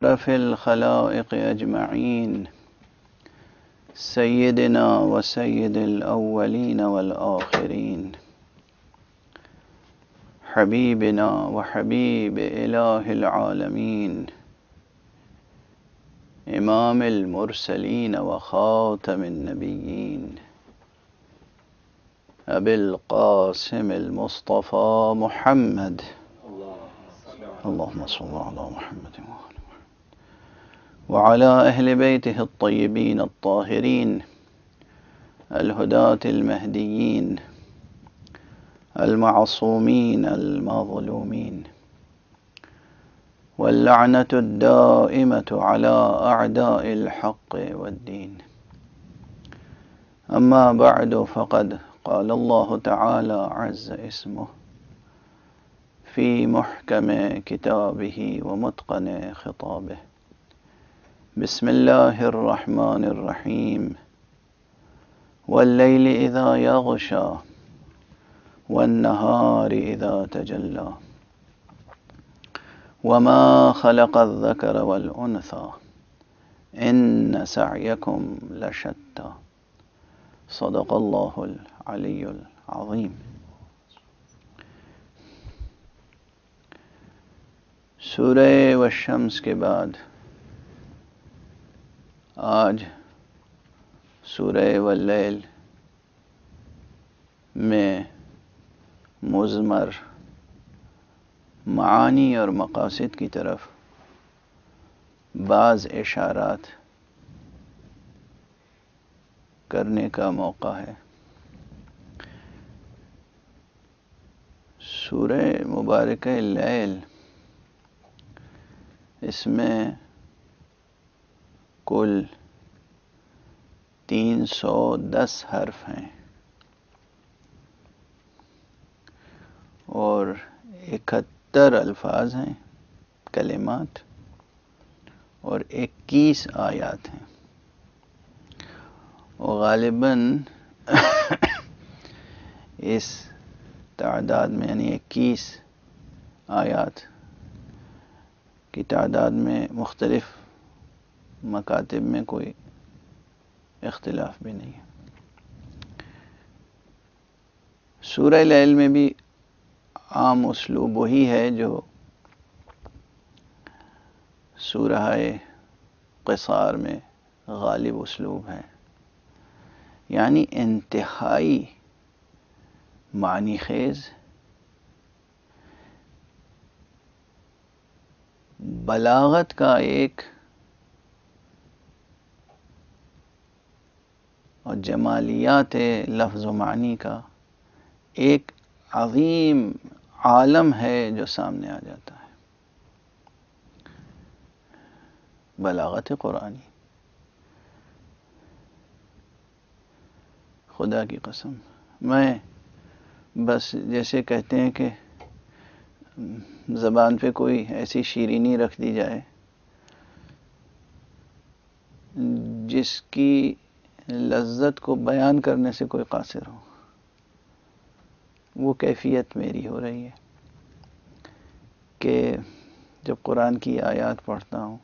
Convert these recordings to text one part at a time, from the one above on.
أشرف الخلائق أجمعين سيدنا وسيد الأولين والآخرين حبيبنا وحبيب إله العالمين إمام المرسلين وخاتم النبيين أبي القاسم المصطفى محمد اللهم صل على محمد وعلى أهل بيته الطيبين الطاهرين الهداة المهديين المعصومين المظلومين واللعنة الدائمة على أعداء الحق والدين. أما بعد، فقد قال الله تعالى عز اسمه في محكم كتابه ومتقن خطابه: بسم الله الرحمن الرحيم والليل إذا يغشى والنهار إذا تجلى وما خلق الذكر والأنثى إن سعيكم لشتى صدق الله العلي العظيم. سورہ والشمس کے بعد آج سورہ واللیل میں مضمر معانی اور مقاصد کی طرف بعض اشارات کرنے کا موقع ہے. سورہ مبارکہ اللیل، اس میں کل 310 حرف ہیں اور 71 الفاظ ہیں، کلمات، اور 21 آیات ہیں. اور غالباً اس تعداد میں یعنی 21 آیات کی تعداد میں مختلف مکاتب میں کوئی اختلاف بھی نہیں ہے. سورہ لیل میں بھی عام اسلوب وہی ہے جو سورہ قصار میں غالب اسلوب ہے، یعنی انتہائی معنی خیز، بلاغت کا ایک اور جمالیات لفظ و معنی کا ایک عظیم عالم ہے جو سامنے آ جاتا ہے. بلاغت قرآنی، خدا کی قسم، میں بس جیسے کہتے ہیں کہ زبان پہ کوئی ایسی شیرینی رکھ دی جائے جس کی لذت کو بیان کرنے سے کوئی قاصر ہو، وہ کیفیت میری ہو رہی ہے کہ جب قرآن کی آیات پڑھتا ہوں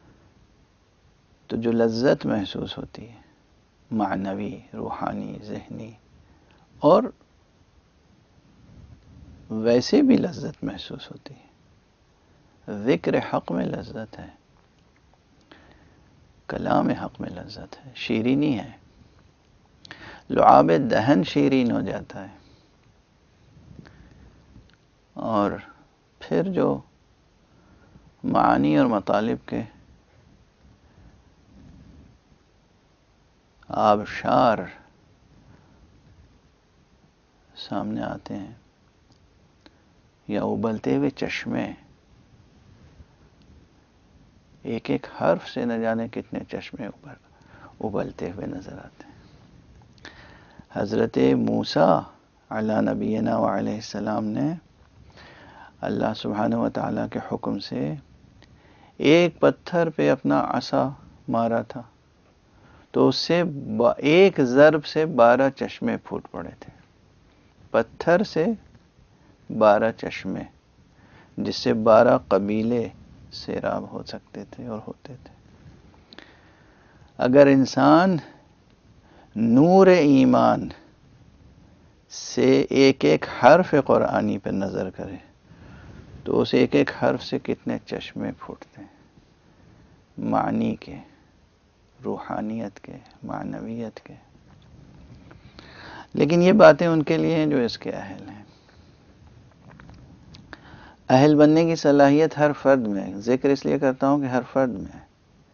تو جو لذت محسوس ہوتی ہے، معنوی، روحانی، ذہنی، اور ویسے بھی لذت محسوس ہوتی ہے. ذکر حق میں لذت ہے، کلام حق میں لذت ہے، شیرینی ہے، لعاب دہن شیرین ہو جاتا ہے. اور پھر جو معانی اور مطالب کے آبشار سامنے آتے ہیں یا ابلتے ہوئے چشمے، ایک ایک حرف سے نہ جانے کتنے چشمے ابلتے ہوئے نظر آتے ہیں. حضرت موسیٰ علی نبینا وعلیہ السلام نے اللہ سبحانہ و تعالیٰ کے حکم سے ایک پتھر پہ اپنا عصا مارا تھا تو اس سے ایک ضرب سے 12 چشمے پھوٹ پڑے تھے. پتھر سے 12 چشمے، جس سے 12 قبیلے سیراب ہو سکتے تھے اور ہوتے تھے۔ اگر انسان نور ایمان سے ایک ایک حرف قرآنی پر نظر کرے تو اس ایک ایک حرف سے کتنے چشمے پھوٹتے ہیں، معنی کے، روحانیت کے، معنویت کے۔ لیکن یہ باتیں ان کے لیے ہیں جو اس کے اہل ہیں۔ اہل بننے کی صلاحیت ہر فرد میں ہے، ذکر اس لیے کرتا ہوں کہ ہر فرد میں ہے،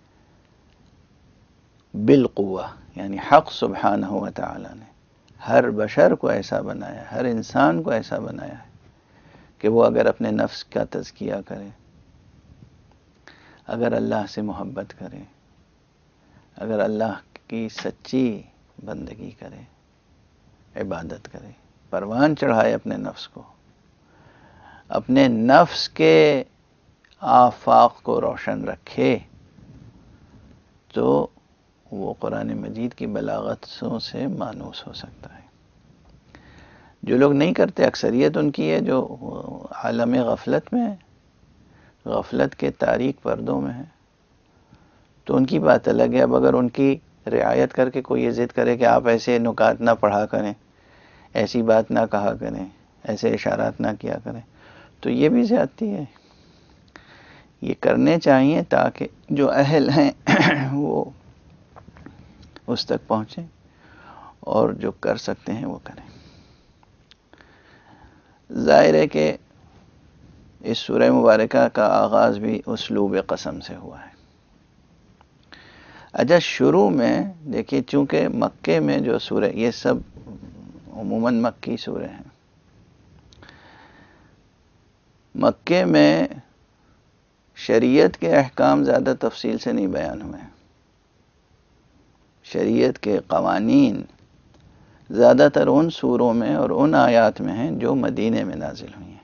بالقوہ، یعنی حق سبحانہ و تعالی نے ہر بشر کو ایسا بنایا، ہر انسان کو ایسا بنایا ہے کہ وہ اگر اپنے نفس کا تزکیہ کرے، اگر اللہ سے محبت کرے، اگر اللہ کی سچی بندگی کرے، عبادت کرے، پروان چڑھائے اپنے نفس کو، اپنے نفس کے آفاق کو روشن رکھے، تو وہ قرآن مجید کی بلاغتوں سے مانوس ہو سکتا ہے۔ جو لوگ نہیں کرتے، اکثریت ان کی ہے جو عالم غفلت میں ہے، غفلت کے تاریک پردوں میں ہے، تو ان کی بات الگ ہے۔ اب اگر ان کی رعایت کر کے کوئی یہ ضد کرے کہ آپ ایسے نکات نہ پڑھا کریں، ایسی بات نہ کہا کریں، ایسے اشارات نہ کیا کریں، تو یہ بھی زیادتی ہے۔ یہ کرنے چاہیے تاکہ جو اہل ہیں وہ اس تک پہنچیں، اور جو کر سکتے ہیں وہ کریں۔ ظاہر ہے کہ اس سورہ مبارکہ کا آغاز بھی اسلوب قسم سے ہوا ہے۔ اچھا، شروع میں دیکھیے، چونکہ مکے میں جو سورہ، یہ سب عموماً مکی سورہ ہیں، مکے میں شریعت کے احکام زیادہ تفصیل سے نہیں بیان ہوئے ہیں۔ شریعت کے قوانین زیادہ تر ان سوروں میں اور ان آیات میں ہیں جو مدینے میں نازل ہوئی ہیں۔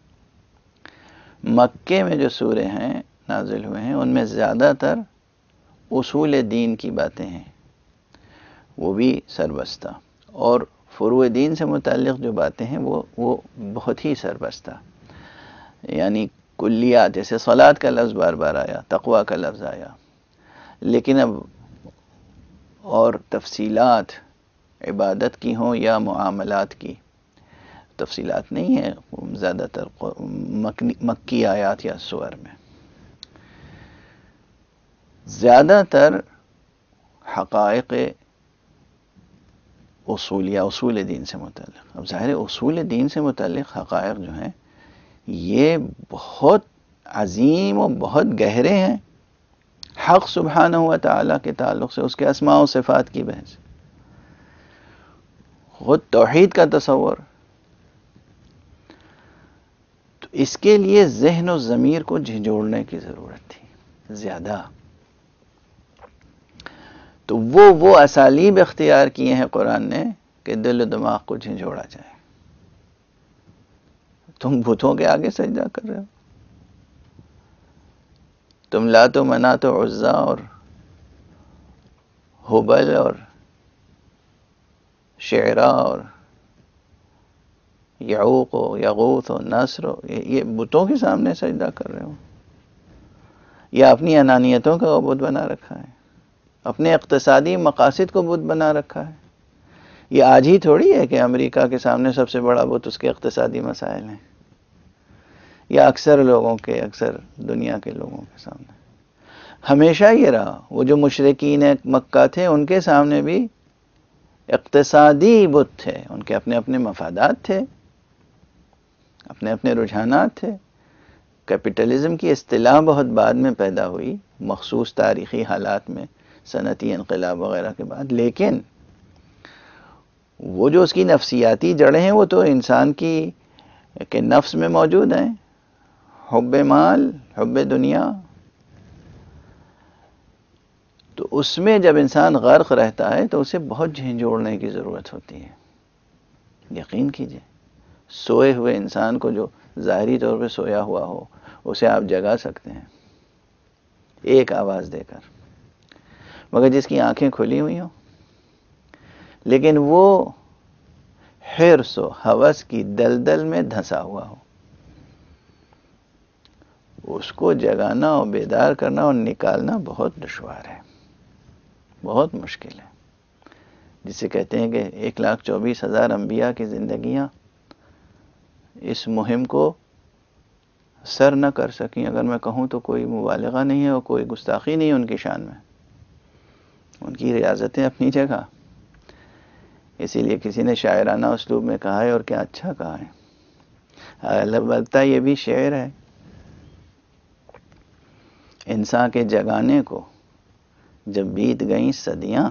مکے میں جو سورے ہیں نازل ہوئے ہیں ان میں زیادہ تر اصول دین کی باتیں ہیں، وہ بھی سربستہ، اور فروع دین سے متعلق جو باتیں ہیں وہ بہت ہی سربستہ، یعنی کلیات، جیسے صلاۃ کا لفظ بار بار آیا، تقوی کا لفظ آیا، لیکن اب اور تفصیلات عبادت کی ہوں یا معاملات کی تفصیلات نہیں ہیں زیادہ تر مکی آیات یا سور میں۔ زیادہ تر حقائق اصولیہ، اصول دین سے متعلق، اب ظاہر اصول دین سے متعلق حقائق جو ہیں یہ بہت عظیم و بہت گہرے ہیں، حق سبحانہ و تعالیٰ کے تعلق سے، اس کے اسماء و صفات کی بحث، خود توحید کا تصور، تو اس کے لیے ذہن و ضمیر کو جھنجھوڑنے کی ضرورت تھی زیادہ، تو وہ اسالیب اختیار کیے ہیں قرآن نے کہ دل و دماغ کو جھنجھوڑا جائے۔ تم بتوں کے آگے سجدہ کر رہے ہو، تم لات و منات و عزا اور ہبل اور شعرا اور یعوق و یغوث و نصر یہ بتوں کے سامنے سجدہ کر رہے ہو، یا اپنی انانیتوں کا بت بنا رکھا ہے، اپنے اقتصادی مقاصد کو بت بنا رکھا ہے۔ یہ آج ہی تھوڑی ہے کہ امریکہ کے سامنے سب سے بڑا بت اس کے اقتصادی مسائل ہیں، یا اکثر لوگوں کے، اکثر دنیا کے لوگوں کے سامنے ہمیشہ یہ رہا۔ وہ جو مشرکین مکہ تھے ان کے سامنے بھی اقتصادی بت تھے، ان کے اپنے اپنے مفادات تھے، اپنے اپنے رجحانات تھے۔ کیپٹلزم کی اصطلاح بہت بعد میں پیدا ہوئی، مخصوص تاریخی حالات میں، صنعتی انقلاب وغیرہ کے بعد، لیکن وہ جو اس کی نفسیاتی جڑیں ہیں وہ تو انسان کی کے نفس میں موجود ہیں، حب مال، حب دنیا۔ تو اس میں جب انسان غرق رہتا ہے تو اسے بہت جھنجھوڑنے کی ضرورت ہوتی ہے۔ یقین کیجئے، سوئے ہوئے انسان کو جو ظاہری طور پہ سویا ہوا ہو اسے آپ جگا سکتے ہیں ایک آواز دے کر، مگر جس کی آنکھیں کھلی ہوئی ہوں لیکن وہ حرص و ہوس کی دلدل میں دھنسا ہوا ہو، اس کو جگانا اور بیدار کرنا اور نکالنا بہت دشوار ہے، بہت مشکل ہے، جسے کہتے ہیں کہ 1,24,000 انبیاء کی زندگیاں اس مہم کو سر نہ کر سکیں، اگر میں کہوں تو کوئی مبالغہ نہیں ہے اور کوئی گستاخی نہیں ہے ان کی شان میں، ان کی ریاضتیں اپنی جگہ. اسی لیے کسی نے شاعرانہ اسلوب میں کہا ہے، اور کیا اچھا کہا ہے، البتہ یہ بھی شعر ہے، انسان کے جگانے کو جب بیت گئیں صدیاں،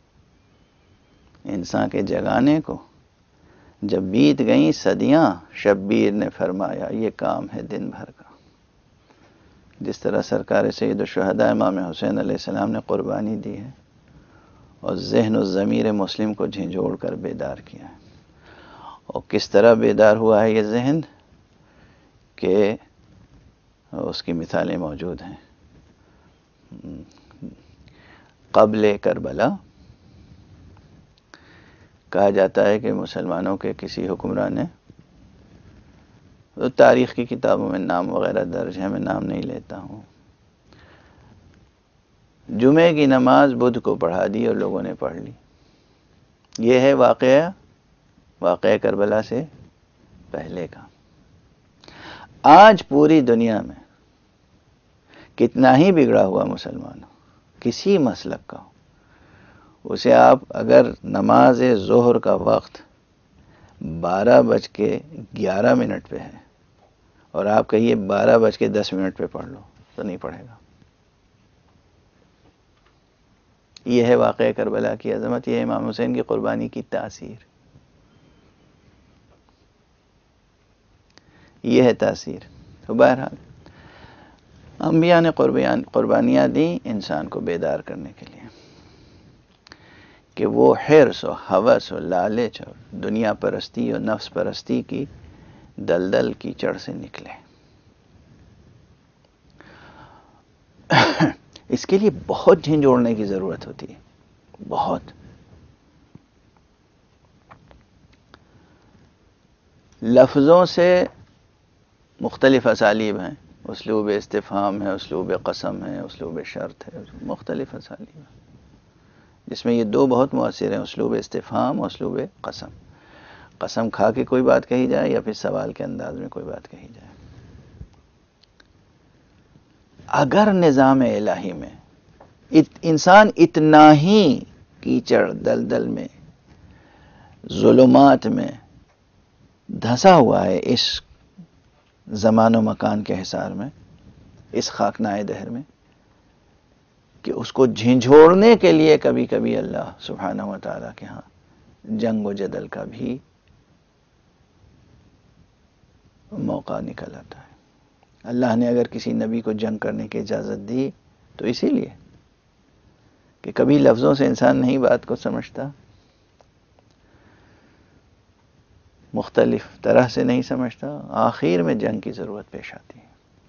انسان کے جگانے کو جب بیت گئیں صدیاں، شبیر نے فرمایا یہ کام ہے دن بھر کا. جس طرح سرکار سید الشہداء امام حسین علیہ السلام نے قربانی دی ہے اور ذہن و ضمیر مسلم کو جھنجھوڑ کر بیدار کیا ہے، اور کس طرح بیدار ہوا ہے یہ ذہن کہ اس کی مثالیں موجود ہیں. قبل کربلا کہا جاتا ہے کہ مسلمانوں کے کسی حکمران نے، تاریخ کی کتابوں میں نام وغیرہ درج ہے، میں نام نہیں لیتا ہوں، جمعے کی نماز بدھ کو پڑھا دی اور لوگوں نے پڑھ لی. یہ ہے واقعہ کربلا سے پہلے کا. آج پوری دنیا میں کتنا ہی بگڑا ہوا مسلمان ہو، کسی مسلک کا ہو، اسے آپ اگر نماز ظہر کا وقت 12:11 پہ ہے اور آپ کہیے 12:10 پہ پڑھ لو تو نہیں پڑھے گا. یہ ہے واقعہ کربلا کی عظمت، یہ ہے امام حسین کی قربانی کی تاثیر، یہ ہے تاثیر. تو بہرحال انبیاء نے قربانیاں دیں انسان کو بیدار کرنے کے لیے کہ وہ حرص و ہوس و لالچ اور دنیا پرستی اور نفس پرستی کی دلدل کیچڑ سے نکلے. اس کے لیے بہت جھنجھوڑنے کی ضرورت ہوتی ہے، بہت. لفظوں سے مختلف اسالیب ہیں، اسلوب استفہام ہے، اسلوب قسم ہے، اسلوب شرط ہے، مختلف اسالیب ہیں جس میں یہ دو بہت مؤثر ہیں، اسلوب استفہام اور اسلوب قسم. قسم کھا کے کوئی بات کہی جائے یا پھر سوال کے انداز میں کوئی بات کہی جائے. اگر نظام الہی میں انسان اتنا ہی کیچڑ دلدل میں ظلمات میں دھنسا ہوا ہے، اس زمان و مکان کے حصار میں، اس خاکنائے دہر میں، کہ اس کو جھنجھوڑنے کے لیے کبھی کبھی اللہ سبحانہ و تعالیٰ کے ہاں جنگ و جدل کا بھی موقع نکل آتا ہے. اللہ نے اگر کسی نبی کو جنگ کرنے کی اجازت دی تو اسی لیے کہ کبھی لفظوں سے انسان نہیں بات کو سمجھتا، مختلف طرح سے نہیں سمجھتا، آخر میں جنگ کی ضرورت پیش آتی ہے.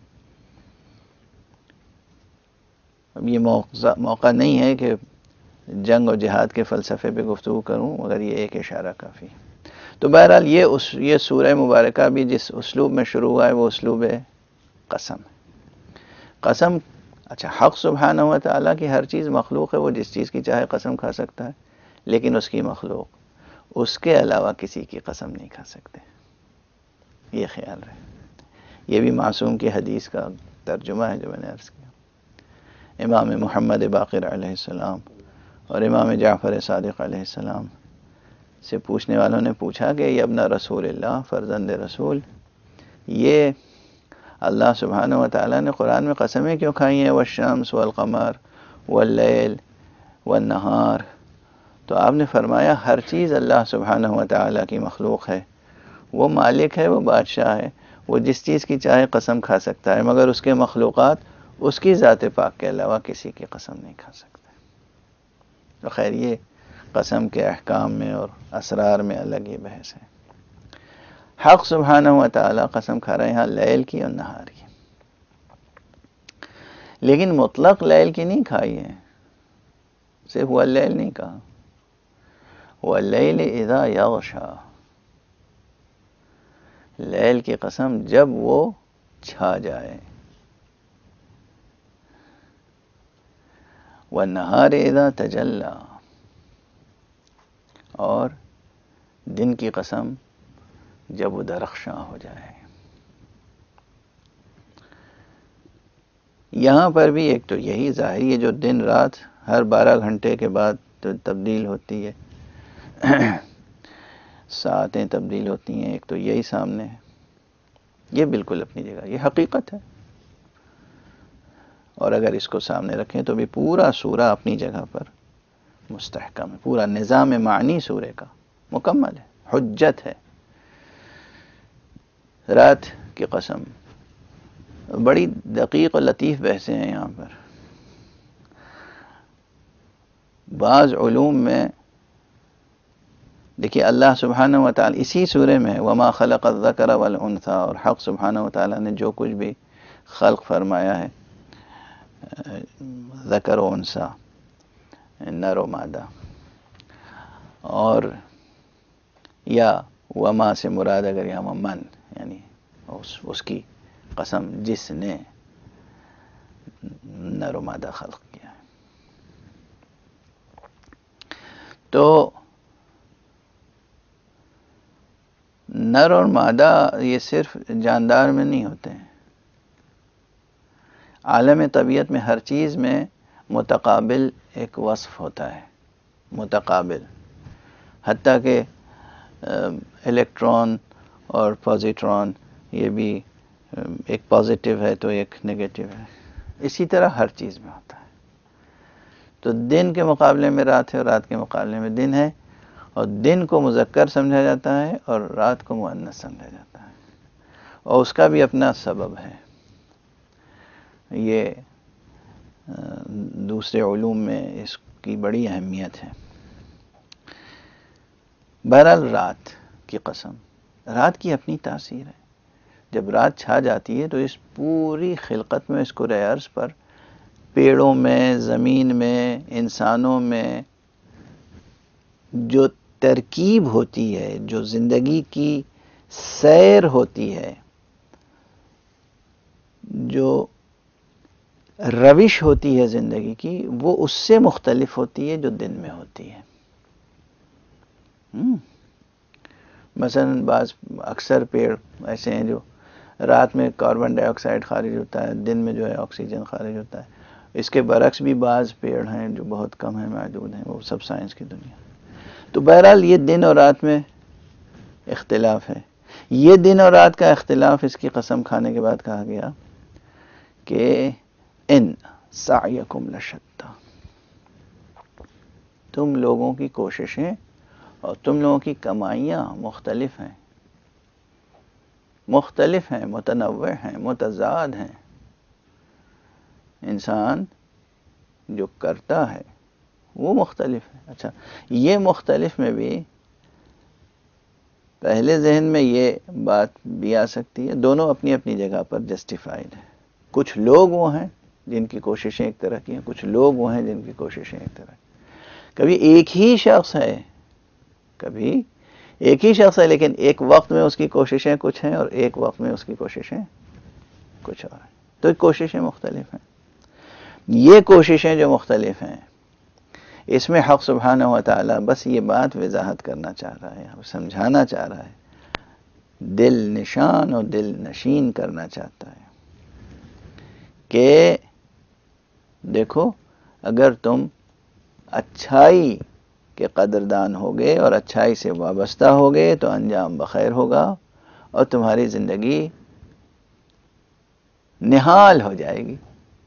اب یہ موقع نہیں ہے کہ جنگ اور جہاد کے فلسفے پہ گفتگو کروں، مگر یہ ایک اشارہ کافی. تو بہرحال یہ سورہ مبارکہ بھی جس اسلوب میں شروع ہوا ہے وہ اسلوب قسم. قسم اچھا، حق سبحانہ و تعالیٰ کی ہر چیز مخلوق ہے، وہ جس چیز کی چاہے قسم کھا سکتا ہے، لیکن اس کی مخلوق اس کے علاوہ کسی کی قسم نہیں کھا سکتے، یہ خیال رہے. یہ بھی معصوم کی حدیث کا ترجمہ ہے جو میں نے عرض کیا. امام محمد باقر علیہ السلام اور امام جعفر صادق علیہ السلام سے پوچھنے والوں نے پوچھا کہ یہ ابن رسول اللہ، فرزند رسول، یہ اللہ سبحانہ و تعالیٰ نے قرآن میں قسمیں کیوں کھائی ہیں، والشمس والقمر واللیل والنہار؟ تو آپ نے فرمایا ہر چیز اللہ سبحانہ و تعالیٰ کی مخلوق ہے، وہ مالک ہے، وہ بادشاہ ہے، وہ جس چیز کی چاہے قسم کھا سکتا ہے، مگر اس کے مخلوقات اس کی ذات پاک کے علاوہ کسی کی قسم نہیں کھا سکتے. تو خیر یہ قسم کے احکام میں اور اسرار میں الگ یہ بحث ہے. حق سبحانہ و تعالیٰ قسم کھا رہے ہیں لیل کی اور نہار کی، لیکن مطلق لیل کی نہیں کھائی ہے، صرف واللیل نہیں کہا، واللیل اذا یغشا، لیل کی قسم جب وہ چھا جائے، والنہار اذا تجلی، اور دن کی قسم جب وہ درخشاں ہو جائے. یہاں پر بھی ایک تو یہی ظاہری ہے جو دن رات ہر 12 گھنٹے کے بعد تو تبدیل ہوتی ہے، ساعتیں تبدیل ہوتی ہیں، ایک تو یہی سامنے ہے، یہ بالکل اپنی جگہ، یہ حقیقت ہے. اور اگر اس کو سامنے رکھیں تو بھی پورا سورہ اپنی جگہ پر مستحکم ہے، پورا نظام معنی سورے کا مکمل ہے، حجت ہے. رات کی قسم، بڑی دقیق اور لطیف بحثیں ہیں یہاں پر. بعض علوم میں دیکھیے اللہ سبحانہ و تعالی اسی سورے میں وما خلق الذکر والانثى، اور حق سبحانہ و تعالی نے جو کچھ بھی خلق فرمایا ہے ذکر و انثیٰ، نر و مادہ، اور یا وما سے مراد اگر یہاں من، یعنی اس کی قسم جس نے نر و مادہ خلق کیا ہے. تو نر اور مادہ یہ صرف جاندار میں نہیں ہوتے ہیں، عالم طبیعت میں ہر چیز میں متقابل ایک وصف ہوتا ہے، متقابل. حتیٰ کہ الیکٹران اور پازیٹران یہ بھی ایک پازیٹیو ہے تو ایک نیگیٹو ہے، اسی طرح ہر چیز میں ہوتا ہے. تو دن کے مقابلے میں رات ہے اور رات کے مقابلے میں دن ہے، اور دن کو مذکر سمجھا جاتا ہے اور رات کو مؤنث سمجھا جاتا ہے، اور اس کا بھی اپنا سبب ہے. یہ دوسرے علوم میں اس کی بڑی اہمیت ہے. بہرحال رات کی قسم، رات کی اپنی تاثیر ہے. جب رات چھا جاتی ہے تو اس پوری خلقت میں، اس کرۂ ارض پر، پیڑوں میں، زمین میں، انسانوں میں جو ترکیب ہوتی ہے، جو زندگی کی سیر ہوتی ہے، جو روش ہوتی ہے زندگی کی، وہ اس سے مختلف ہوتی ہے جو دن میں ہوتی ہے. مثلا بعض اکثر پیڑ ایسے ہیں جو رات میں کاربن ڈائی آکسائڈ خارج ہوتا ہے، دن میں جو ہے آکسیجن خارج ہوتا ہے. اس کے برعکس بھی بعض پیڑ ہیں جو بہت کم ہیں، محدود ہیں، وہ سب سائنس کی دنیا. تو بہرحال یہ دن اور رات میں اختلاف ہے. یہ دن اور رات کا اختلاف اس کی قسم کھانے کے بعد کہا گیا کہ ان سعیکم لشتی، تم لوگوں کی کوششیں اور تم لوگوں کی کمائیاں مختلف ہیں، مختلف ہیں، متنوع ہیں، متضاد ہیں. انسان جو کرتا ہے وہ مختلف ہے. اچھا، یہ مختلف میں بھی پہلے ذہن میں یہ بات بھی آ سکتی ہے، دونوں اپنی اپنی جگہ پر جسٹیفائڈ ہیں. کچھ لوگ وہ ہیں جن کی کوششیں ایک طرح کی ہیں، کچھ لوگ وہ ہیں جن کی کوششیں ایک طرح کی. کبھی ایک ہی شخص ہے، کبھی ایک ہی شخص ہے، لیکن ایک وقت میں اس کی کوششیں کچھ ہیں اور ایک وقت میں اس کی کوششیں کچھ اور ہیں. تو کوششیں مختلف ہیں. یہ کوششیں جو مختلف ہیں، اس میں حق سبحانہ و تعالی بس یہ بات وضاحت کرنا چاہ رہا ہے، سمجھانا چاہ رہا ہے، دل نشان اور دل نشین کرنا چاہتا ہے کہ دیکھو، اگر تم اچھائی کے قدردان ہوگے اور اچھائی سے وابستہ ہوگے تو انجام بخیر ہوگا اور تمہاری زندگی نہال ہو جائے گی.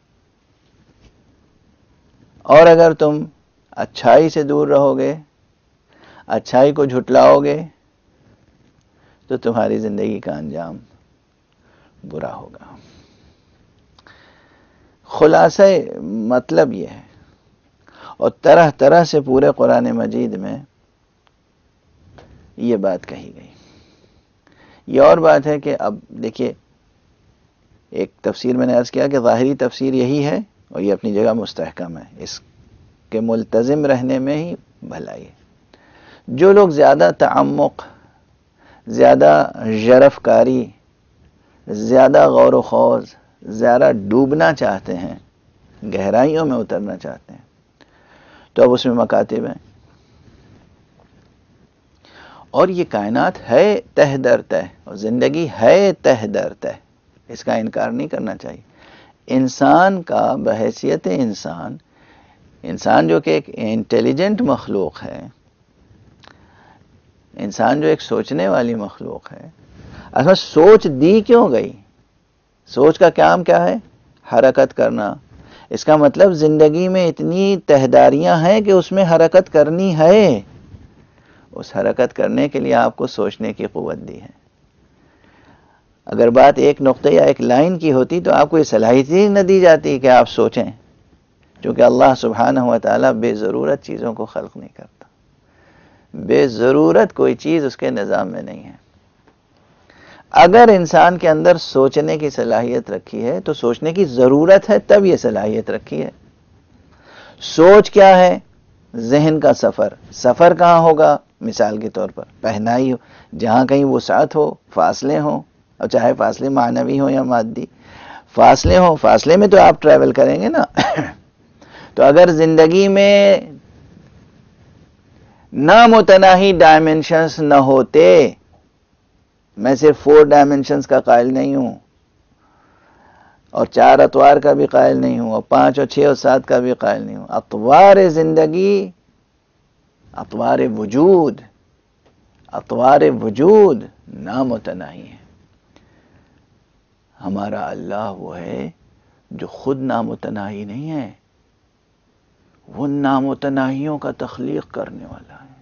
اور اگر تم اچھائی سے دور رہو گے، اچھائی کو جھٹلاؤ گے، تو تمہاری زندگی کا انجام برا ہوگا. خلاصہ مطلب یہ ہے، اور طرح طرح سے پورے قرآن مجید میں یہ بات کہی گئی. یہ اور بات ہے کہ اب دیکھیے، ایک تفسیر میں نے عرض کیا کہ ظاہری تفسیر یہی ہے اور یہ اپنی جگہ مستحکم ہے، اس کے ملتزم رہنے میں ہی بھلائی ہے. جو لوگ زیادہ تعمق، زیادہ ژرف کاری، زیادہ غور و خوض، زیادہ ڈوبنا چاہتے ہیں، گہرائیوں میں اترنا چاہتے ہیں، تو اب اس میں مکاتب ہیں، اور یہ کائنات ہے تہ در تہ، اور زندگی ہے تہ در تہ، اس کا انکار نہیں کرنا چاہیے۔ انسان کا بحیثیت انسان جو کہ ایک انٹیلیجنٹ مخلوق ہے، انسان جو ایک سوچنے والی مخلوق ہے، اصل سوچ دی کیوں گئی؟ سوچ کا کام کیا ہے؟ حرکت کرنا۔ اس کا مطلب زندگی میں اتنی تہداریاں ہیں کہ اس میں حرکت کرنی ہے، اس حرکت کرنے کے لیے آپ کو سوچنے کی قوت دی ہے۔ اگر بات ایک نقطہ یا ایک لائن کی ہوتی تو آپ کو یہ صلاحیت ہی نہ دی جاتی کہ آپ سوچیں، کیونکہ اللہ سبحانہ و تعالیٰ بے ضرورت چیزوں کو خلق نہیں کرتا، بے ضرورت کوئی چیز اس کے نظام میں نہیں ہے۔ اگر انسان کے اندر سوچنے کی صلاحیت رکھی ہے تو سوچنے کی ضرورت ہے، تب یہ صلاحیت رکھی ہے۔ سوچ کیا ہے؟ ذہن کا سفر۔ سفر کہاں ہوگا؟ مثال کے طور پر پہنائی ہو، جہاں کہیں وسعت ہو، فاصلے ہوں، اور چاہے فاصلے معنوی ہوں یا مادی، فاصلے ہوں، فاصلے میں تو آپ ٹریول کریں گے نا۔ تو اگر زندگی میں نامتناہی ڈائمنشنز نہ ہوتے، میں صرف 4 ڈائمنشنز کا قائل نہیں ہوں، اور 4 اطوار کا بھی قائل نہیں ہوں، اور 5 اور 6 اور 7 کا بھی قائل نہیں ہوں۔ اطوار زندگی، اطوار وجود نامتناہی ہے۔ ہمارا اللہ وہ ہے جو خود نامتناہی نہیں ہے، وہ نامتناہیوں کا تخلیق کرنے والا ہے۔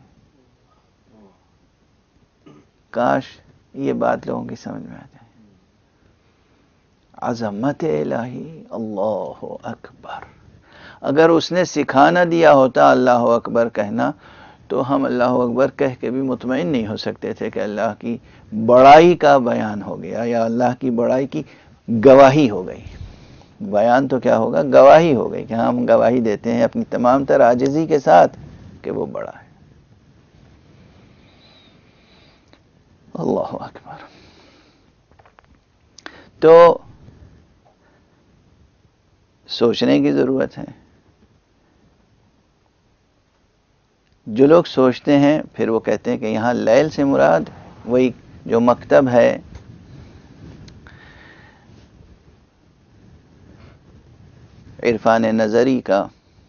کاش یہ بات لوگوں کی سمجھ میں آ جائے۔ عظمت الہی، اللہ اکبر۔ اگر اس نے سکھا نہ دیا ہوتا اللہ اکبر کہنا تو ہم اللہ اکبر کہہ کے بھی مطمئن نہیں ہو سکتے تھے کہ اللہ کی بڑائی کا بیان ہو گیا، یا اللہ کی بڑائی کی گواہی ہو گئی۔ بیان تو کیا ہوگا؟ گواہی ہو گئی، کہ ہم گواہی دیتے ہیں اپنی تمام تر عاجزی کے ساتھ کہ وہ بڑا ہے۔ اللہ اکبر۔ تو سوچنے کی ضرورت ہے۔ جو لوگ سوچتے ہیں پھر وہ کہتے ہیں کہ یہاں لیل سے مراد وہی جو مکتب ہے، عرفان نظری کا،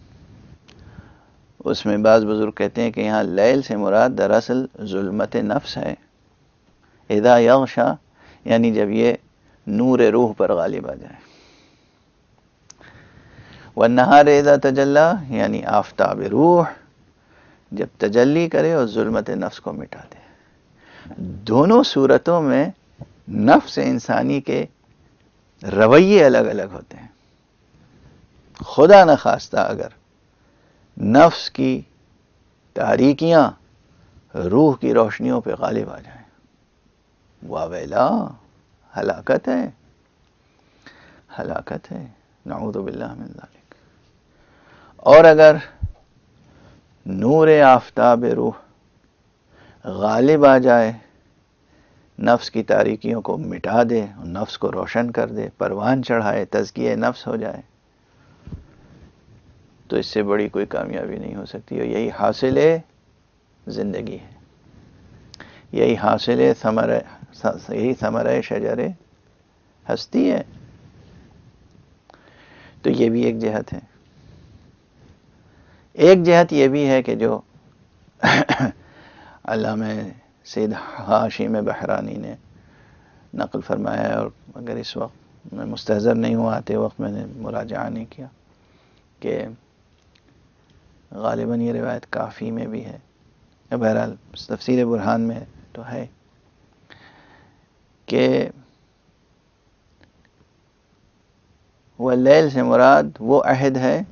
اس میں بعض بزرگ کہتے ہیں کہ یہاں لیل سے مراد دراصل ظلمت نفس ہے، اذا یغشا، یعنی جب یہ نور روح پر غالب آ جائے، والنہار اذا تجلی، یعنی آفتاب روح جب تجلی کرے اور ظلمت نفس کو مٹا دے۔ دونوں صورتوں میں نفس انسانی کے رویے الگ الگ ہوتے ہیں۔ خدا نخواستہ اگر نفس کی تاریکیاں روح کی روشنیوں پہ غالب آ جائیں، واویلا، ہلاکت ہے، ہلاکت ہے، نعوذ باللہ من ذالک۔ اور اگر نور آفتاب روح غالب آ جائے، نفس کی تاریکیوں کو مٹا دے، نفس کو روشن کر دے، پروان چڑھائے، تزکیہ نفس ہو جائے، تو اس سے بڑی کوئی کامیابی نہیں ہو سکتی۔ اور یہی حاصل زندگی ہے، یہی حاصل یہی ثمرہ شجر ہستی ہے۔ تو یہ بھی ایک جہت ہے۔ ایک جہت یہ بھی ہے کہ جو علامہ سید ہاشم بحرانی نے نقل فرمایا ہے، اور اگر اس وقت میں مستحضر نہیں ہوا، آتے وقت میں نے مراجعہ نہیں کیا، کہ غالباً یہ روایت کافی میں بھی ہے، بہرحال تفسیر برہان میں تو ہے، کہ وہ لیل سے مراد وہ عہد ہے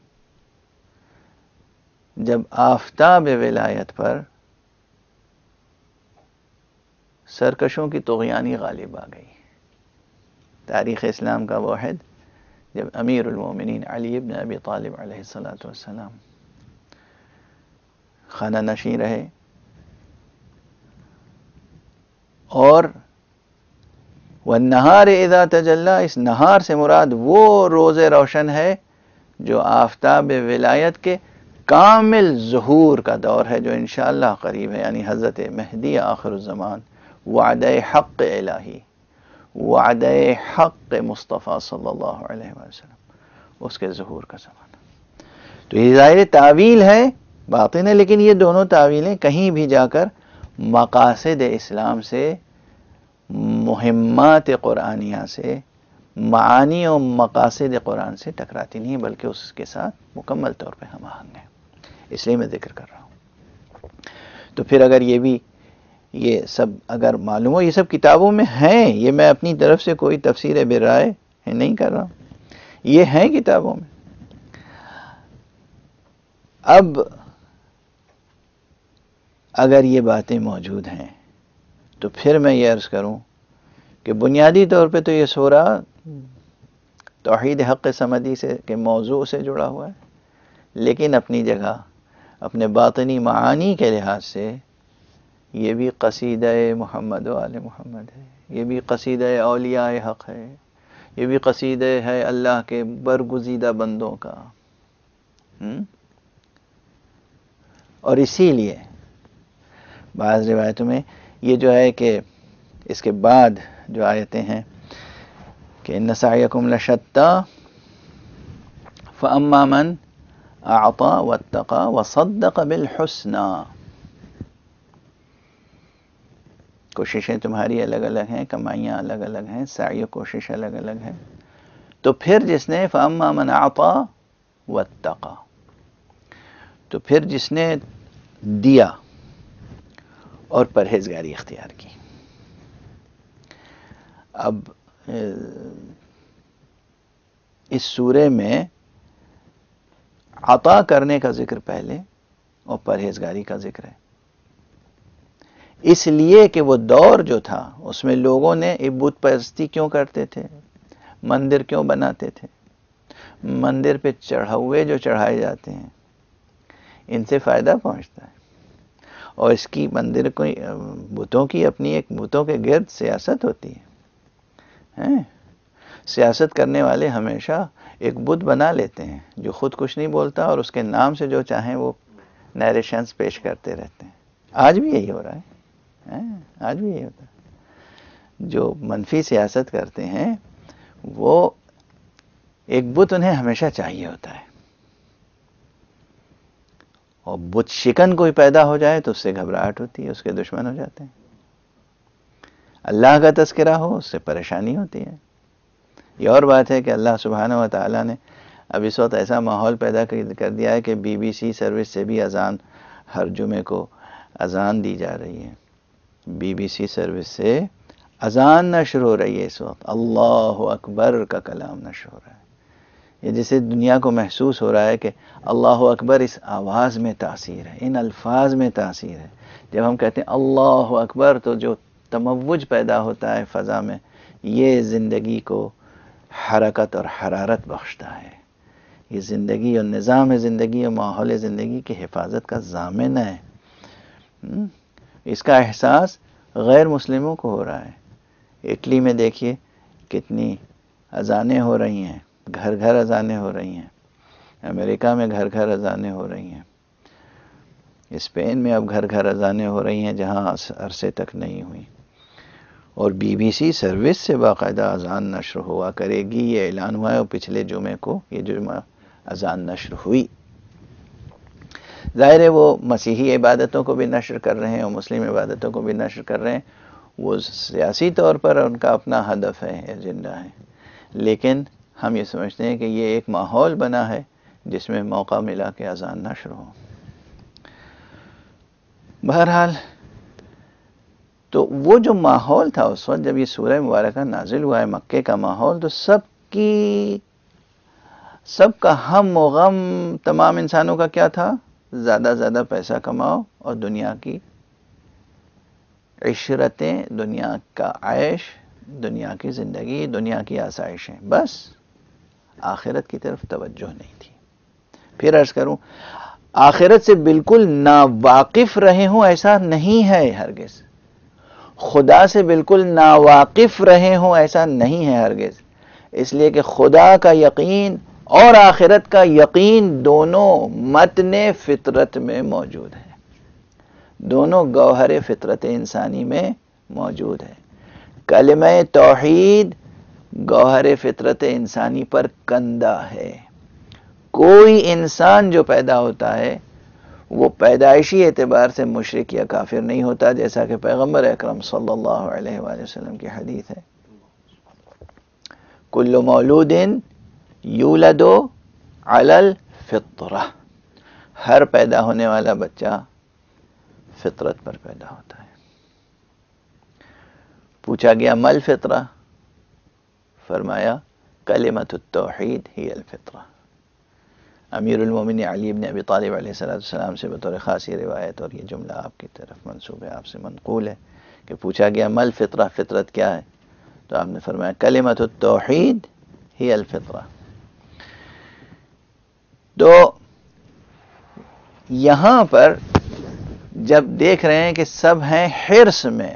جب آفتاب ولایت پر سرکشوں کی طغیانی غالب آ گئی۔ تاریخ اسلام کا وہ عہد جب امیر المومنین علی ابن ابی طالب علیہ السلام خانہ نشین رہے، اور والنہار اذا تجلی، اس نہار سے مراد وہ روز روشن ہے جو آفتاب ولایت کے کامل ظہور کا دور ہے جو انشاءاللہ قریب ہے، یعنی حضرت مہدی آخر الزمان، وعدہ حق الہی، وعدہ حق مصطفیٰ صلی اللہ علیہ وسلم، اس کے ظہور کا زمانہ۔ تو یہ ظاہر تعویل ہے، باطن ہے، لیکن یہ دونوں تعویلیں کہیں بھی جا کر مقاصد اسلام سے، مہمات قرآنیہ سے، معانی و مقاصد قرآن سے ٹکراتی نہیں، بلکہ اس کے ساتھ مکمل طور پہ ہم آہنگ ہیں۔ اس لیے میں ذکر کر رہا ہوں۔ تو پھر اگر یہ سب اگر معلوم ہو، یہ سب کتابوں میں ہیں، یہ میں اپنی طرف سے کوئی تفسیر برائے نہیں کر رہا ہوں، یہ ہیں کتابوں میں۔ اب اگر یہ باتیں موجود ہیں تو پھر میں یہ عرض کروں کہ بنیادی طور پہ تو یہ سورہ توحید حق صمدی سے کے موضوع سے جڑا ہوا ہے، لیکن اپنی جگہ اپنے باطنی معانی کے لحاظ سے یہ بھی قصیدہ محمد و آل محمد ہے، یہ بھی قصیدہ اولیاء حق ہے، یہ بھی قصیدہ ہے اللہ کے برگزیدہ بندوں کا۔ اور اسی لیے بعض روایتوں میں یہ جو ہے کہ اس کے بعد جو آیتیں ہیں کہ ان سعیکم لشتی فاما من اعطى واتقى وصدق بالحسنى، کوششیں تمہاری الگ الگ ہیں، کمائیاں الگ الگ ہیں، سعی و کوشش الگ الگ ہے، تو پھر جس نے فاما من اعطى واتقى، تو پھر جس نے دیا اور پرہیزگاری اختیار کی۔ اب اس سورے میں عطا کرنے کا ذکر پہلے اور پرہیزگاری کا ذکر ہے، اس لیے کہ وہ دور جو تھا اس میں لوگوں نے بت پرستی کیوں کرتے تھے، مندر کیوں بناتے تھے، مندر پہ چڑھاوے جو چڑھائے جاتے ہیں ان سے فائدہ پہنچتا ہے، اور اس کی مندر کو بتوں کی اپنی ایک بتوں کے گرد سیاست ہوتی ہے۔ سیاست کرنے والے ہمیشہ ایک بت بنا لیتے ہیں جو خود کچھ نہیں بولتا اور اس کے نام سے جو چاہیں وہ نیریشنز پیش کرتے رہتے ہیں۔ آج بھی یہی ہو رہا ہے، آج بھی یہی ہوتا ہے۔ جو منفی سیاست کرتے ہیں وہ ایک بت انہیں ہمیشہ چاہیے ہوتا ہے، اور بت شکن کوئی پیدا ہو جائے تو اس سے گھبراہٹ ہوتی ہے، اس کے دشمن ہو جاتے ہیں۔ اللہ کا تذکرہ ہو اس سے پریشانی ہوتی ہے۔ یہ اور بات ہے کہ اللہ سبحانہ و تعالیٰ نے اب اس وقت ایسا ماحول پیدا کر دیا ہے کہ BBC سروس سے بھی اذان، ہر جمعے کو اذان دی جا رہی ہے، BBC سروس سے اذان نشر ہو رہی ہے اس وقت، اللہ اکبر کا کلام نشر ہو رہا ہے۔ یہ جسے دنیا کو محسوس ہو رہا ہے کہ اللہ اکبر اس آواز میں تاثیر ہے، ان الفاظ میں تاثیر ہے۔ جب ہم کہتے ہیں اللہ اکبر تو جو تموج پیدا ہوتا ہے فضا میں، یہ زندگی کو حرکت اور حرارت بخشتا ہے، یہ زندگی اور نظام زندگی اور ماحول زندگی کی حفاظت کا ضامن ہے۔ اس کا احساس غیر مسلموں کو ہو رہا ہے۔ اٹلی میں دیکھیے کتنی اذانیں ہو رہی ہیں، گھر گھر اذانیں ہو رہی ہیں، امریکہ میں گھر گھر اذانیں ہو رہی ہیں، اسپین میں اب گھر گھر اذانیں ہو رہی ہیں جہاں عرصے تک نہیں ہوئی، اور BBC سروس سے باقاعدہ اذان نشر ہوا کرے گی، یہ اعلان ہوا ہے، اور پچھلے جمعے کو یہ جمعہ اذان نشر ہوئی۔ ظاہر ہے وہ مسیحی عبادتوں کو بھی نشر کر رہے ہیں اور مسلم عبادتوں کو بھی نشر کر رہے ہیں، وہ سیاسی طور پر ان کا اپنا ہدف ہے، ایجنڈا ہے، لیکن ہم یہ سمجھتے ہیں کہ یہ ایک ماحول بنا ہے جس میں موقع ملا کہ اذان نشر ہو۔ بہرحال تو وہ جو ماحول تھا اس وقت جب یہ سورہ مبارکہ نازل ہوا ہے، مکے کا ماحول، تو سب کا ہم و غم تمام انسانوں کا کیا تھا؟ زیادہ زیادہ پیسہ کماؤ اور دنیا کی عشرتیں، دنیا کا عیش، دنیا کی زندگی، دنیا کی آسائشیں، بس آخرت کی طرف توجہ نہیں تھی۔ پھر عرض کروں، آخرت سے بالکل ناواقف رہے ہوں ایسا نہیں ہے ہرگز، خدا سے بالکل ناواقف رہے ہوں ایسا نہیں ہے ہرگز، اس لیے کہ خدا کا یقین اور آخرت کا یقین دونوں متن فطرت میں موجود ہے، دونوں گوہر فطرت انسانی میں موجود ہے۔ کلمہ توحید گوہر فطرت انسانی پر کندہ ہے۔ کوئی انسان جو پیدا ہوتا ہے وہ پیدائشی اعتبار سے مشرک یا کافر نہیں ہوتا، جیسا کہ پیغمبر اکرم صلی اللہ علیہ وآلہ وسلم کی حدیث ہے، کل مولود یولد علی الفطرہ، ہر پیدا ہونے والا بچہ فطرت پر پیدا ہوتا ہے۔ پوچھا گیا مل فطرہ، فرمایا کلمۃ التوحید ہی الفطرہ۔ امیر المومنین علی بن ابی طالب علیہ السلام سے بطور خاص یہ روایت اور یہ جملہ آپ کی طرف منسوب ہے، آپ سے منقول ہے کہ پوچھا گیا مل فطرہ، فطرت کیا ہے؟ تو آپ نے فرمایا کلمۃ التوحید ہی الفطرہ۔ تو یہاں پر جب دیکھ رہے ہیں کہ سب ہیں حرص میں،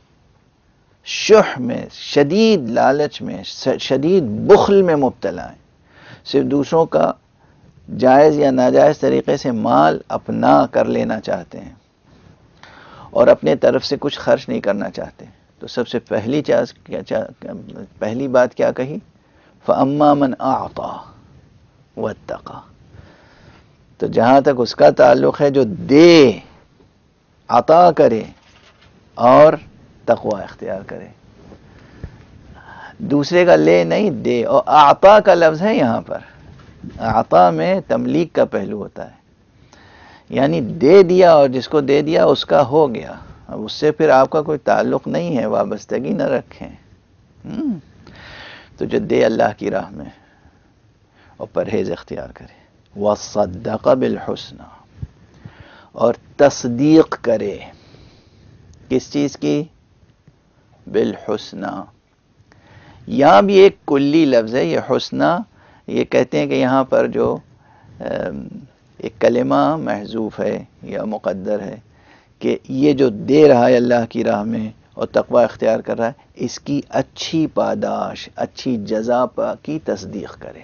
شح میں، شدید لالچ میں، شدید بخل میں مبتلا ہیں، صرف دوسروں کا جائز یا ناجائز طریقے سے مال اپنا کر لینا چاہتے ہیں اور اپنے طرف سے کچھ خرچ نہیں کرنا چاہتے، تو سب سے پہلی بات کیا کہی؟ فَأَمَّا مَنْ أَعْطَى وَاتَّقَى۔ تو جہاں تک اس کا تعلق ہے جو دے، عطا کرے اور تقوی اختیار کرے، دوسرے کا لے نہیں، دے۔ اور اعطا کا لفظ ہے یہاں پر، عطا میں تملیک کا پہلو ہوتا ہے، یعنی دے دیا اور جس کو دے دیا اس کا ہو گیا، اب اس سے پھر آپ کا کوئی تعلق نہیں ہے، وابستگی نہ رکھیں۔ تو جو دے اللہ کی راہ میں اور پرہیز اختیار کرے، وَصَدَّقَ بِالْحُسْنَى، اور تصدیق کرے کس چیز کی؟ بالحسنى۔ یہاں بھی ایک کلی لفظ ہے یہ حسنى، یہ کہتے ہیں کہ یہاں پر جو ایک کلمہ محذوف ہے یا مقدر ہے کہ یہ جو دے رہا ہے اللہ کی راہ میں اور تقوی اختیار کر رہا ہے، اس کی اچھی پاداش، اچھی جزا کی تصدیق کرے۔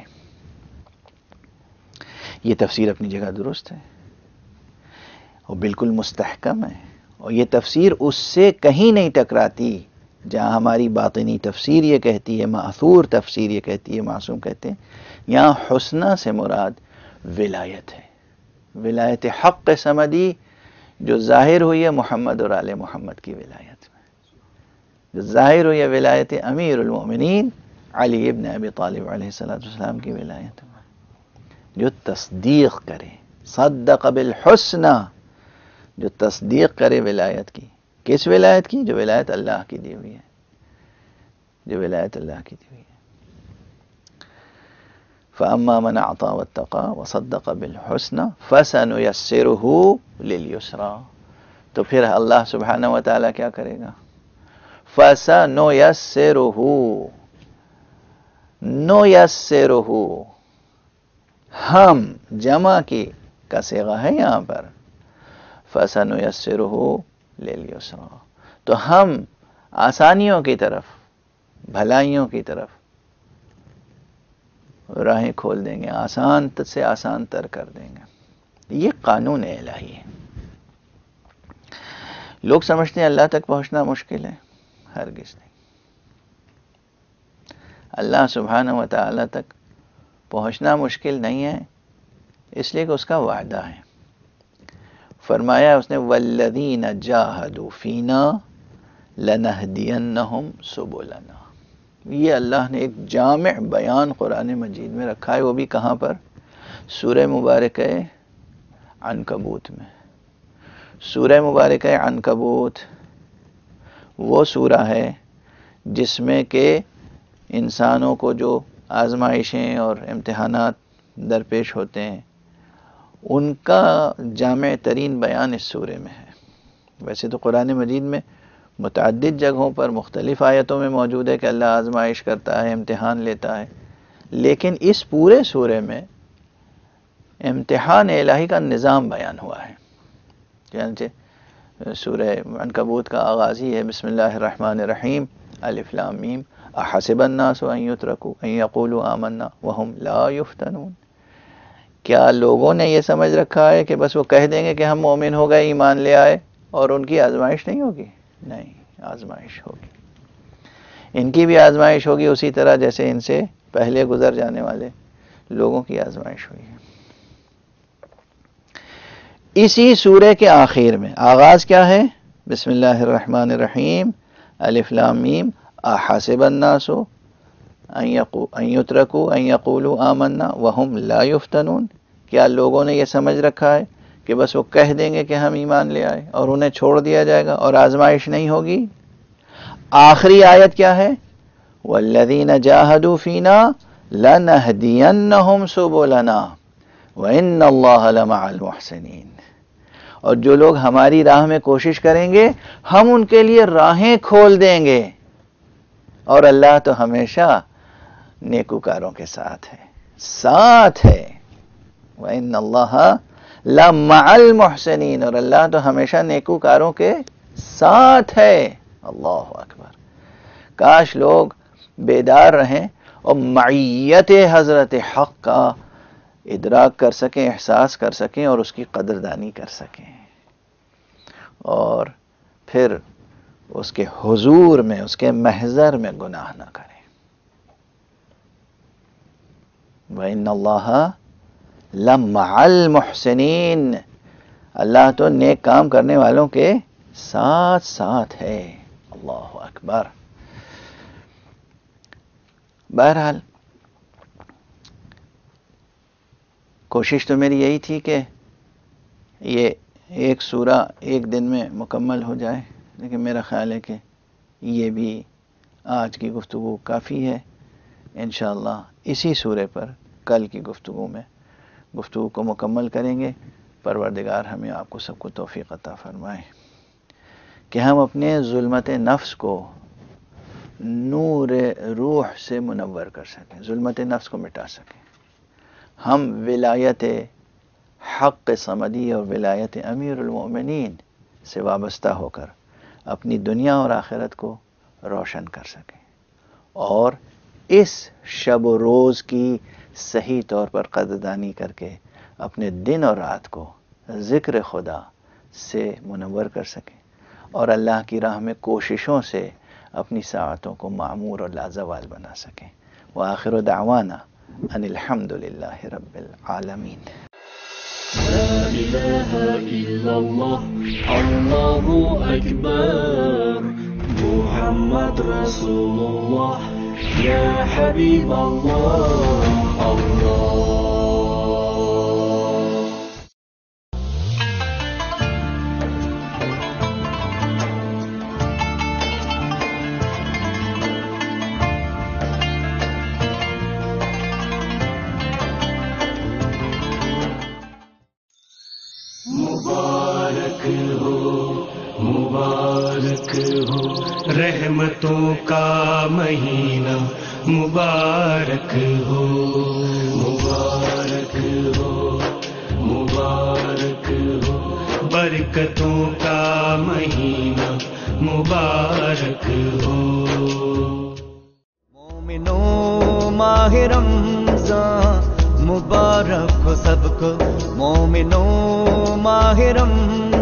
یہ تفسیر اپنی جگہ درست ہے اور بالکل مستحکم ہے، اور یہ تفسیر اس سے کہیں نہیں ٹکراتی جہاں ہماری باطنی تفسیر یہ کہتی ہے، ماثور تفسیر یہ کہتی ہے، معصوم کہتے ہیں۔ یہاں حسنہ سے مراد ولایت ہے، ولایت حق سمدی جو ظاہر ہوئی ہے محمد اور آل محمد کی ولایت میں، جو ظاہر ہوئی ہے ولایت امیر المومنین علی ابن ابی طالب علیہ السلام کی ولایت میں، جو تصدیق کرے، صدق بالحسنى، جو تصدیق کرے ولایت کی۔ کس ولایت کی؟ جو ولایت اللہ کی دی ہوئی ہے، جو ولایت اللہ کی دی ہوئی ہے۔ فَأَمَّا مَنْ أَعْطَى وَاتَّقَى وَصَدَّقَ بِالْحُسْنَى فَسَنُيَسِّرُهُ لِلْيُسْرَى۔ تو پھر اللہ سبحانہ وتعالی کیا کرے گا؟ فَسَنُيَسِّرُهُ، نُيَسِّرُهُ، ہم جمع کی کا صیغہ ہے یہاں پر، فَسَنُيَسِّرُهُ لِلْيُسْرَى، تو ہم آسانیوں کی طرف، بھلائیوں کی طرف راہیں کھول دیں گے، آسان سے آسان تر کر دیں گے۔ یہ قانون الہی ہے۔ لوگ سمجھتے ہیں اللہ تک پہنچنا مشکل ہے، ہرگز نہیں۔ اللہ سبحانہ وتعالی تک پہنچنا مشکل نہیں ہے، اس لیے کہ اس کا وعدہ ہے۔ فرمایا اس نے وَالَّذِينَ جَاهَدُوا فِينَا لَنَهْدِيَنَّهُمْ سُبُلَنَا۔ یہ اللہ نے ایک جامع بیان قرآن مجید میں رکھا ہے، وہ بھی کہاں پر؟ سورہ مبارکہ عنکبوت میں۔ سورہ مبارکہ عنکبوت وہ سورہ ہے جس میں کہ انسانوں کو جو آزمائشیں اور امتحانات درپیش ہوتے ہیں ان کا جامع ترین بیان اس سورے میں ہے۔ ویسے تو قرآن مجید میں متعدد جگہوں پر مختلف آیتوں میں موجود ہے کہ اللہ آزمائش کرتا ہے، امتحان لیتا ہے، لیکن اس پورے سورے میں امتحان الہی کا نظام بیان ہوا ہے۔ چنانچہ سورہ عنکبوت کا آغاز ہی ہے بسم اللہ الرحمن الرحیم، الف لام میم احسب الناس ان یترکوا ان یقولوا آمنا وهم لا یفتنون، کیا لوگوں نے یہ سمجھ رکھا ہے کہ بس وہ کہہ دیں گے کہ ہم مومن ہو گئے، ایمان لے آئے، اور ان کی آزمائش نہیں ہوگی؟ نہیں، آزمائش ہوگی، ان کی بھی آزمائش ہوگی اسی طرح جیسے ان سے پہلے گزر جانے والے لوگوں کی آزمائش ہوئی ہے۔ اسی سورہ کے آخر میں آغاز کیا ہے؟ بسم اللہ الرحمن الرحیم الف لام میم احسب الناس ان یترکوا ان یقولوا آمنا وهم لا یفتنون، کیا لوگوں نے یہ سمجھ رکھا ہے کہ بس وہ کہہ دیں گے کہ ہم ایمان لے آئے اور انہیں چھوڑ دیا جائے گا اور آزمائش نہیں ہوگی؟ آخری آیت کیا ہے؟ والذین جاہدوا فینا لنہدینہم سبلنا وان اللہ لمع المحسنین، اور جو لوگ ہماری راہ میں کوشش کریں گے ہم ان کے لیے راہیں کھول دیں گے، اور اللہ تو ہمیشہ نیکوکاروں کے ساتھ ہے، ساتھ ہے۔ وَإِنَّ اللَّهَ لَمَعَ الْمُحْسِنِينَ، اور اللہ تو ہمیشہ نیکوکاروں کے ساتھ ہے۔ اللہ اکبر، کاش لوگ بیدار رہیں اور معیت حضرت حق کا ادراک کر سکیں، احساس کر سکیں اور اس کی قدردانی کر سکیں، اور پھر اس کے حضور میں، اس کے محضر میں گناہ نہ کریں۔ وَإِنَّ اللَّهَ لَمَعَ الْمُحْسِنِينَ، اللہ تو نیک کام کرنے والوں کے ساتھ ساتھ ہے۔ اللہ اکبر۔ بہرحال کوشش تو میری یہی تھی کہ یہ ایک سورہ ایک دن میں مکمل ہو جائے، لیکن میرا خیال ہے کہ یہ بھی آج کی گفتگو کافی ہے۔ انشاءاللہ اسی سورے پر کل کی گفتگو کو مکمل کریں گے۔ پروردگار ہمیں آپ کو سب کو توفیق عطا فرمائے کہ ہم اپنے ظلمت نفس کو نور روح سے منور کر سکیں، ظلمت نفس کو مٹا سکیں، ہم ولایت حق صمدی اور ولایت امیر المؤمنین سے وابستہ ہو کر اپنی دنیا اور آخرت کو روشن کر سکیں، اور اس شب و روز کی صحیح طور پر قدردانی کر کے اپنے دن اور رات کو ذکر خدا سے منور کر سکیں، اور اللہ کی راہ میں کوششوں سے اپنی ساعتوں کو معمور اور لازوال بنا سکیں۔ وآخر دعوانا ان الحمد للہ رب العالمین۔ لا إله إلا الله الله أكبر محمد رسول الله يا حبيب الله الله مبارک ہو رحمتوں کا مہینہ، مبارک ہو مبارک ہو مبارک ہو برکتوں کا مہینہ، مبارک ہو۔ مومنوں ماہ رمضان مبارک ہو سب کو، مومنوں ماہ رمضان